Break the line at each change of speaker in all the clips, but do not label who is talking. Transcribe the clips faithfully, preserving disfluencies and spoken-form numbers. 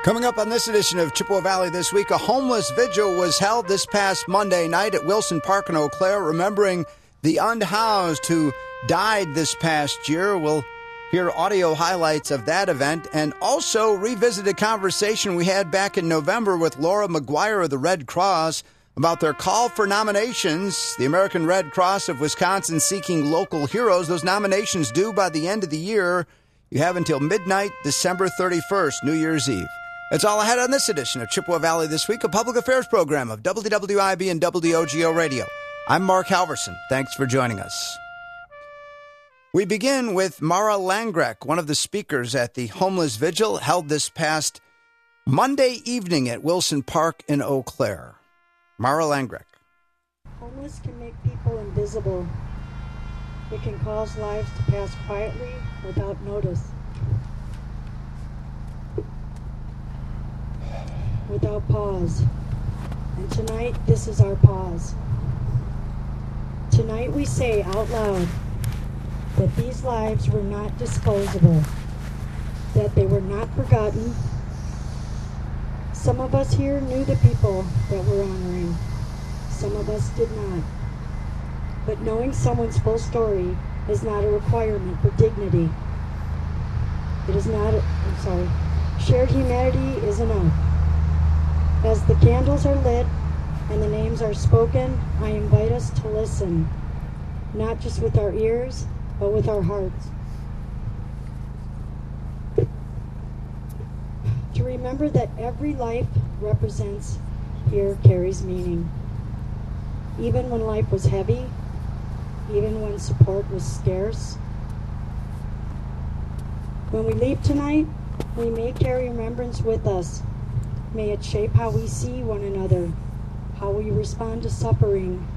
Coming up on this edition of Chippewa Valley This Week, a homeless vigil was held this past Monday night at Wilson Park in Eau Claire, remembering the unhoused who died this past year. We'll hear audio highlights of that event and also revisit a conversation we had back in November with Laura McGuire of the Red Cross about their call for nominations. The American Red Cross of Wisconsin seeking local heroes. Those nominations due by the end of the year. You have until midnight, December thirty-first, New Year's Eve. That's all I had on this edition of Chippewa Valley This Week, a public affairs program of W W I B and W O G O Radio. I'm Mark Halverson. Thanks for joining us. We begin with Mara Langrek, one of the speakers at the Homeless Vigil held this past Monday evening at Wilson Park in Eau Claire. Mara Langrek.
Homeless can make people invisible. It can cause lives to pass quietly without notice, without pause. And tonight, this is our pause. Tonight we say out loud that these lives were not disposable, that they were not forgotten. Some of us here knew the people that we're honoring. Some of us did not. But knowing someone's full story is not a requirement for dignity. It is not, a, I'm sorry, shared humanity is enough. As the candles are lit and the names are spoken, I invite us to listen, not just with our ears, but with our hearts. To remember that every life represents here carries meaning. Even when life was heavy, even when support was scarce. When we leave tonight, we may carry remembrance with us. May it shape how we see one another, how we respond to suffering,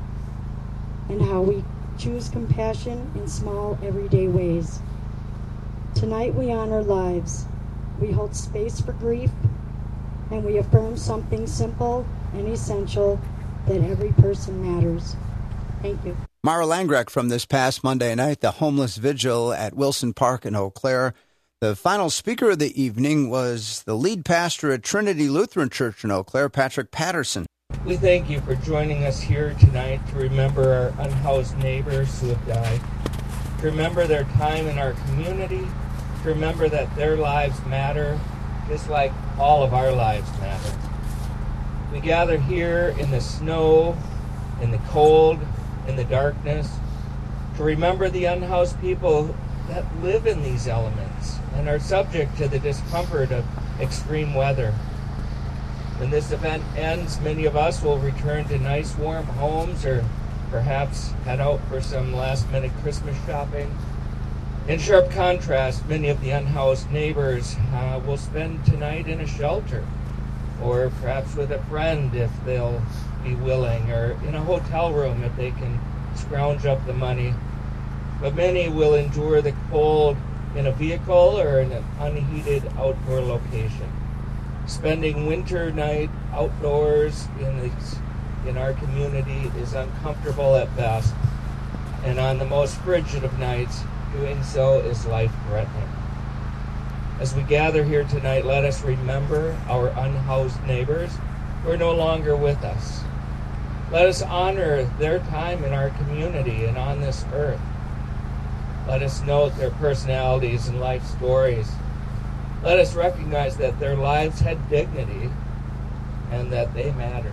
and how we choose compassion in small, everyday ways. Tonight we honor lives. We hold space for grief, and we affirm something simple and essential, that every person matters. Thank you.
Mara Langrek from this past Monday night, the Homeless Vigil at Wilson Park in Eau Claire. The final speaker of the evening was the lead pastor at Trinity Lutheran Church in Eau Claire, Patrick Patterson.
We thank you for joining us here tonight to remember our unhoused neighbors who have died, to remember their time in our community, to remember that their lives matter, just like all of our lives matter. We gather here in the snow, in the cold, in the darkness, to remember the unhoused people that live in these elements and are subject to the discomfort of extreme weather. When this event ends, many of us will return to nice warm homes or perhaps head out for some last-minute Christmas shopping. In sharp contrast, many of the unhoused neighbors uh, will spend tonight in a shelter, or perhaps with a friend if they'll be willing, or in a hotel room if they can scrounge up the money. But many will endure the cold in a vehicle or in an unheated outdoor location. Spending winter night outdoors in, the, in our community is uncomfortable at best, and on the most frigid of nights, doing so is life-threatening. As we gather here tonight, let us remember our unhoused neighbors who are no longer with us. Let us honor their time in our community and on this earth. Let us note their personalities and life stories. Let us recognize that their lives had dignity and that they matter.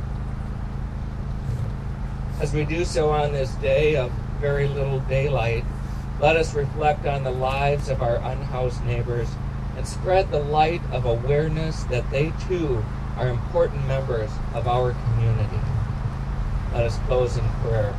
As we do so on this day of very little daylight, let us reflect on the lives of our unhoused neighbors and spread the light of awareness that they too are important members of our community. Let us close in prayer.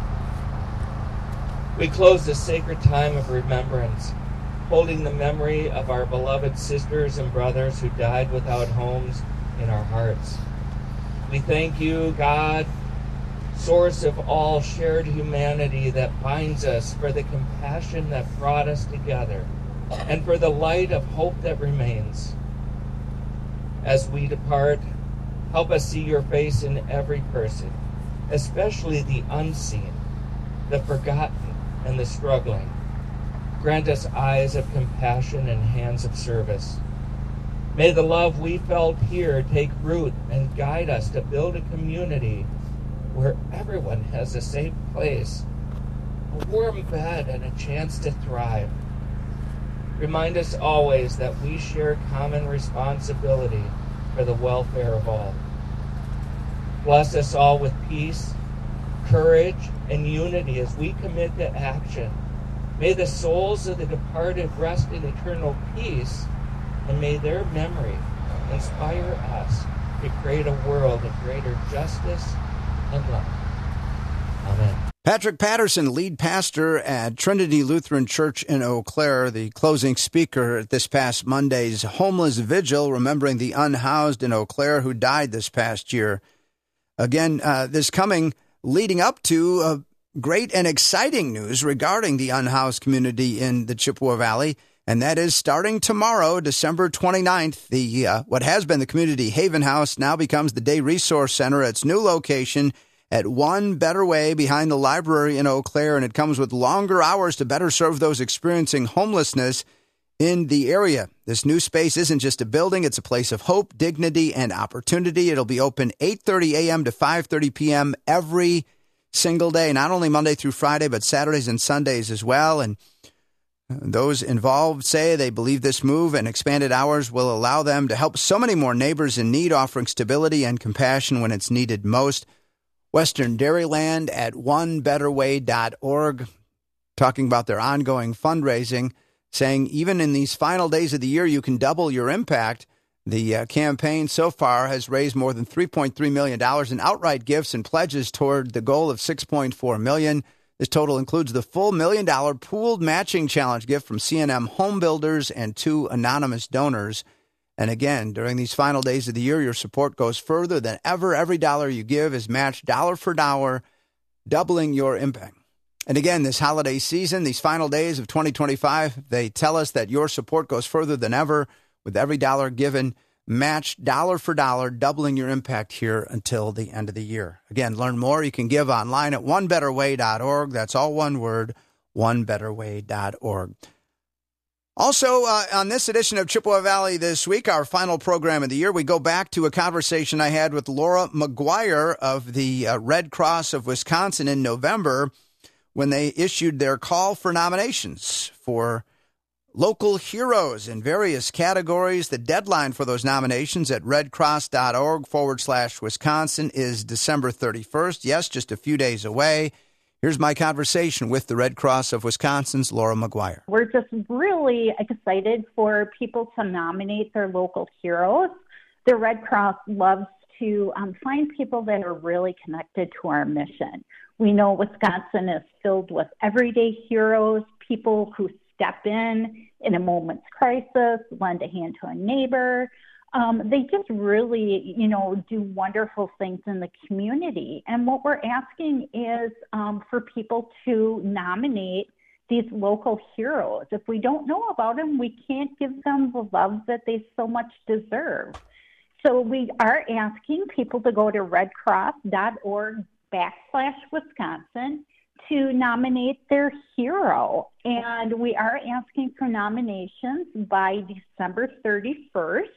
We close this sacred time of remembrance, holding the memory of our beloved sisters and brothers who died without homes in our hearts. We thank you, God, source of all shared humanity that binds us, for the compassion that brought us together, and for the light of hope that remains. As we depart, help us see your face in every person, especially the unseen, the forgotten, and the struggling. Grant us eyes of compassion and hands of service. May the love we felt here take root and guide us to build a community where everyone has a safe place, a warm bed, and a chance to thrive. Remind us always that we share common responsibility for the welfare of all. Bless us all with peace, courage, and unity as we commit to action. May the souls of the departed rest in eternal peace, and may their memory inspire us to create a world of greater justice and love. Amen.
Patrick Patterson, lead pastor at Trinity Lutheran Church in Eau Claire, the closing speaker at this past Monday's Homeless Vigil, remembering the unhoused in Eau Claire who died this past year. Again, uh, this coming leading up to uh, great and exciting news regarding the unhoused community in the Chippewa Valley, and that is starting tomorrow, December twenty-ninth, the uh, what has been the Community Haven House now becomes the Day Resource Center at its new location at One Better Way behind the library in Eau Claire, and it comes with longer hours to better serve those experiencing homelessness in the area. This new space isn't just a building, it's a place of hope, dignity, and opportunity. It'll be open eight thirty a.m. to five thirty p.m. every single day, not only Monday through Friday, but Saturdays and Sundays as well. And those involved say they believe this move and expanded hours will allow them to help so many more neighbors in need, offering stability and compassion when it's needed most. Western Dairyland at one better way dot org, talking about their ongoing fundraising, saying even in these final days of the year, you can double your impact. The uh, campaign so far has raised more than three point three million dollars in outright gifts and pledges toward the goal of six point four million dollars. This total includes the full million-dollar pooled matching challenge gift from C and M Home Builders and two anonymous donors. And again, during these final days of the year, your support goes further than ever. Every dollar you give is matched dollar for dollar, doubling your impact. And again, this holiday season, these final days of twenty twenty-five, they tell us that your support goes further than ever, with every dollar given matched dollar for dollar, doubling your impact here until the end of the year. Again, learn more. You can give online at one better way dot org. That's all one word, one better way dot org. Also, uh, on this edition of Chippewa Valley This Week, our final program of the year, we go back to a conversation I had with Laura McGuire of the uh, Red Cross of Wisconsin in November when they issued their call for nominations for local heroes in various categories. The deadline for those nominations at redcross.org forward slash Wisconsin is December thirty-first. Yes, just a few days away. Here's my conversation with the Red Cross of Wisconsin's Laura McGuire.
We're just really excited for people to nominate their local heroes. The Red Cross loves to um, find people that are really connected to our mission. We know Wisconsin is filled with everyday heroes, people who step in in a moment's crisis, lend a hand to a neighbor. Um, they just really, you know, do wonderful things in the community. And what we're asking is um, for people to nominate these local heroes. If we don't know about them, we can't give them the love that they so much deserve. So we are asking people to go to redcross.org backslash Wisconsin to nominate their hero. And we are asking for nominations by December thirty-first.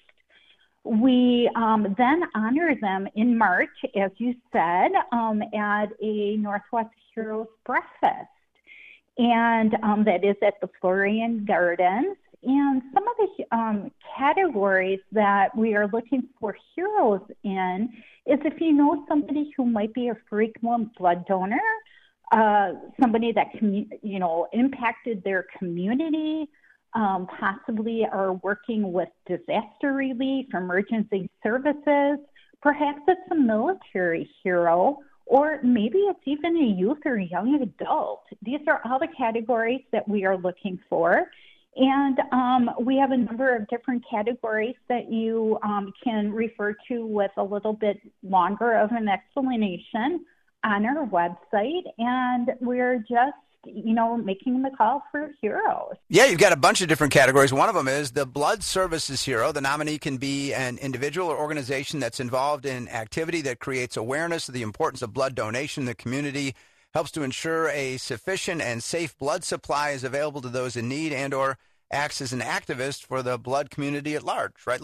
We um, then honor them in March, as you said, um, at a Northwest Heroes Breakfast. And um, that is at the Florian Gardens. And some of the um, categories that we are looking for heroes in is if you know somebody who might be a frequent blood donor, uh, somebody that, commu- you know, impacted their community, Um, possibly are working with disaster relief, emergency services. Perhaps it's a military hero, or maybe it's even a youth or young adult. These are all the categories that we are looking for. And um, we have a number of different categories that you um, can refer to with a little bit longer of an explanation on our website. And we're just you know, making the call for heroes.
Yeah, you've got a bunch of different categories. One of them is the blood services hero. The nominee can be an individual or organization that's involved in activity that creates awareness of the importance of blood donation in the community, helps to ensure a sufficient and safe blood supply is available to those in need, and or acts as an activist for the blood community at large. Right, Laura?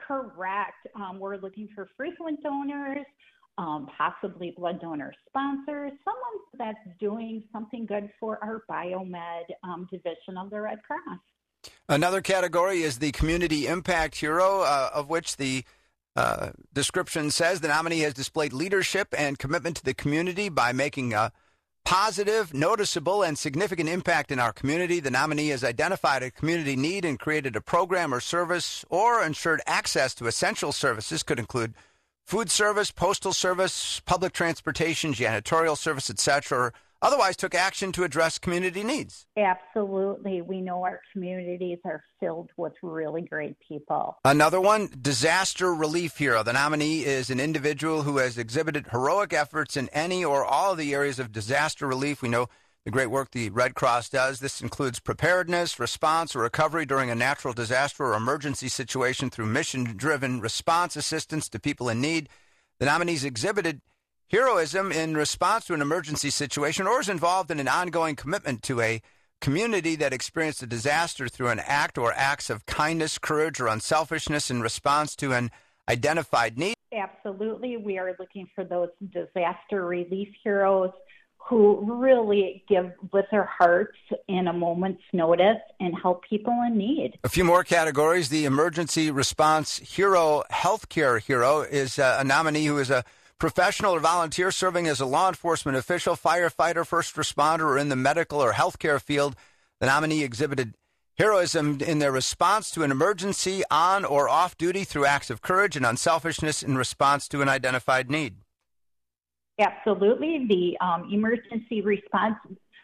correct. Um, we're looking for frequent donors, um, possibly blood donor sponsors, someone that's doing something good for our biomed um, division of the Red Cross.
Another category is the Community Impact Hero, uh, of which the uh, description says the nominee has displayed leadership and commitment to the community by making a positive, noticeable, and significant impact in our community. The nominee has identified a community need and created a program or service or ensured access to essential services, could include food service, postal service, public transportation, janitorial service, et cetera, or otherwise took action to address community needs.
Absolutely. We know our communities are filled with really great people.
Another one, Disaster Relief Hero. The nominee is an individual who has exhibited heroic efforts in any or all of the areas of disaster relief. We know the great work the Red Cross does. This includes preparedness, response, or recovery during a natural disaster or emergency situation through mission-driven response assistance to people in need. The nominee's exhibited heroism in response to an emergency situation or is involved in an ongoing commitment to a community that experienced a disaster through an act or acts of kindness, courage, or unselfishness in response to an identified need.
Absolutely. We are looking for those disaster relief heroes who really give with their hearts in a moment's notice and help people in need.
A few more categories. The Emergency Response Hero Healthcare Hero is a nominee who is a professional or volunteer serving as a law enforcement official, firefighter, first responder, or in the medical or healthcare field. The nominee exhibited heroism in their response to an emergency on or off duty through acts of courage and unselfishness in response to an identified need.
Absolutely. The um, emergency response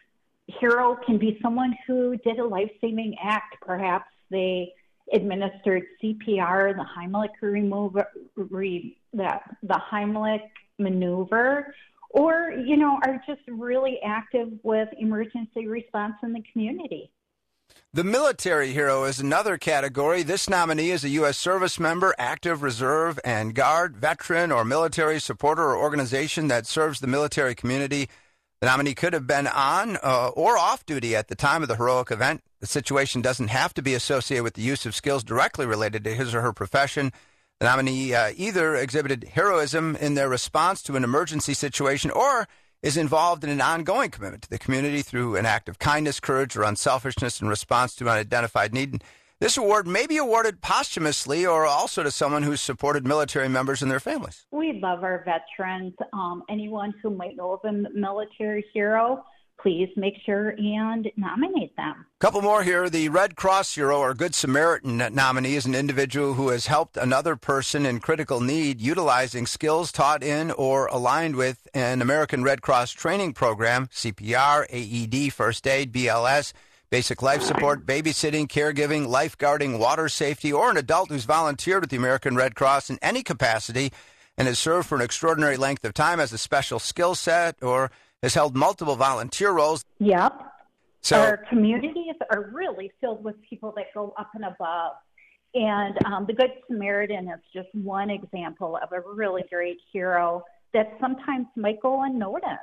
hero can be someone who did a life-saving act. Perhaps they administered C P R, the Heimlich remover, re, the, the Heimlich maneuver, or, you know, are just really active with emergency response in the community.
The Military Hero is another category. This nominee is a U S service member, active reserve and guard, veteran, or military supporter or organization that serves the military community. The nominee could have been on uh, or off duty at the time of the heroic event. The situation doesn't have to be associated with the use of skills directly related to his or her profession. The nominee uh, either exhibited heroism in their response to an emergency situation or is involved in an ongoing commitment to the community through an act of kindness, courage, or unselfishness in response to an identified need. And this award may be awarded posthumously or also to someone who's supported military members and their families.
We love our veterans. Um, anyone who might know of a military hero, please make sure and nominate them.
A couple more here. The Red Cross Hero or Good Samaritan nominee is an individual who has helped another person in critical need utilizing skills taught in or aligned with an American Red Cross training program, C P R, A E D, first aid, B L S, basic life support, babysitting, caregiving, lifeguarding, water safety, or an adult who's volunteered with the American Red Cross in any capacity and has served for an extraordinary length of time, has a special skill set, or has held multiple volunteer roles.
Yep.
So,
our communities are really filled with people that go up and above. And um, the Good Samaritan is just one example of a really great hero that sometimes might go unnoticed.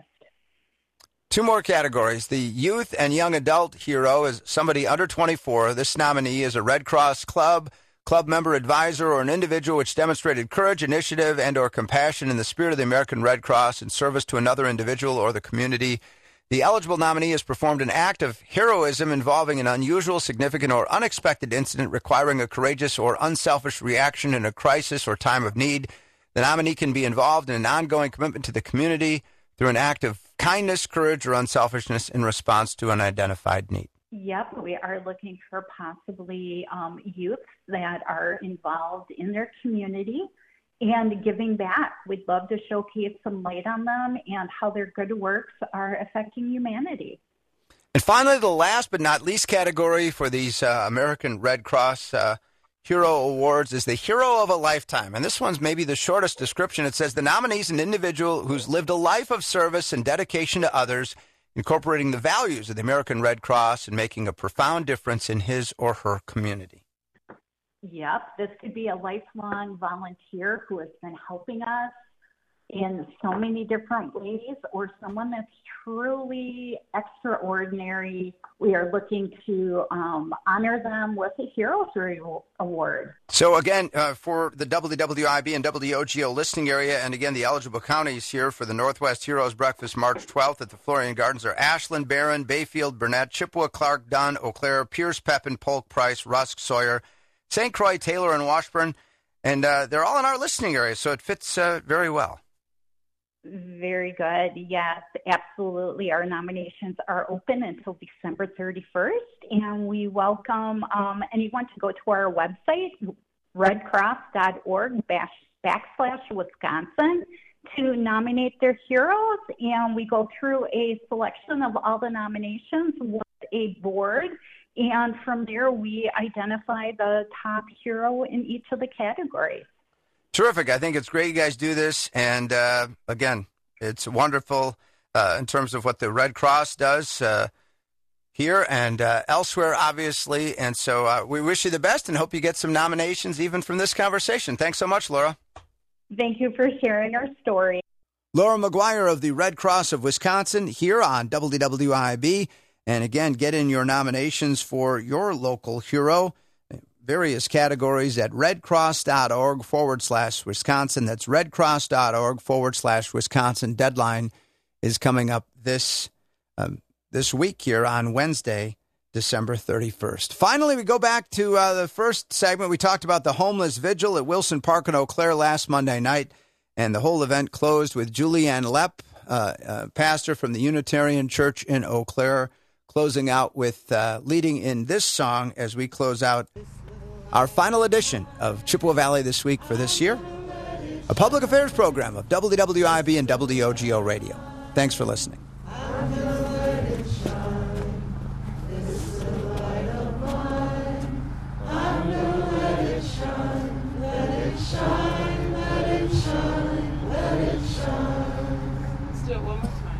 Two more categories. The Youth and Young Adult Hero is somebody under twenty-four. This nominee is a Red Cross club, club member, advisor, or an individual which demonstrated courage, initiative, and or compassion in the spirit of the American Red Cross in service to another individual or the community. The eligible nominee has performed an act of heroism involving an unusual, significant, or unexpected incident requiring a courageous or unselfish reaction in a crisis or time of need. The nominee can be involved in an ongoing commitment to the community through an act of kindness, courage, or unselfishness in response to an identified need.
Yep, we are looking for possibly um, youth that are involved in their community and giving back. We'd love to showcase some light on them and how their good works are affecting humanity.
And finally, the last but not least category for these uh, American Red Cross uh, Hero Awards is the Hero of a Lifetime. And this one's maybe the shortest description. It says the nominee is an individual who's lived a life of service and dedication to others, incorporating the values of the American Red Cross and making a profound difference in his or her community.
Yep, this could be a lifelong volunteer who has been helping us in so many different ways, or someone that's truly extraordinary, we are looking to um, honor them with a Heroes Award.
So again, uh, for the W W I B and W O G O listening area, and again, the eligible counties here for the Northwest Heroes Breakfast March twelfth at the Florian Gardens are Ashland, Barron, Bayfield, Burnett, Chippewa, Clark, Dunn, Eau Claire, Pierce, Pepin, Polk, Price, Rusk, Sawyer, Saint Croix, Taylor, and Washburn. And uh, they're all in our listening area, so it fits uh, very well.
Very good. Yes, absolutely. Our nominations are open until December thirty-first, and we welcome um, anyone to go to our website, redcross.org back, backslash Wisconsin, to nominate their heroes, and we go through a selection of all the nominations with a board, and from there we identify the top hero in each of the categories.
Terrific. I think it's great you guys do this. And, uh, again, it's wonderful uh, in terms of what the Red Cross does uh, here and uh, elsewhere, obviously. And so uh, we wish you the best and hope you get some nominations even from this conversation. Thanks so much, Laura.
Thank you for sharing our story.
Laura McGuire of the Red Cross of Wisconsin here on W W I B. And, again, get in your nominations for your local hero. Various categories at redcross.org forward slash Wisconsin. That's redcross.org forward slash Wisconsin. Deadline is coming up this um, this week here on Wednesday, December thirty-first. Finally, we go back to uh, the first segment. We talked about the homeless vigil at Wilson Park in Eau Claire last Monday night, and the whole event closed with Julianne Lepp, uh, uh, pastor from the Unitarian Church in Eau Claire, closing out with uh, leading in this song as we close out our final edition of Chippewa Valley This Week for this year, a public affairs program of W W I B and W O G O Radio. Thanks for listening.
Let's do it one more time.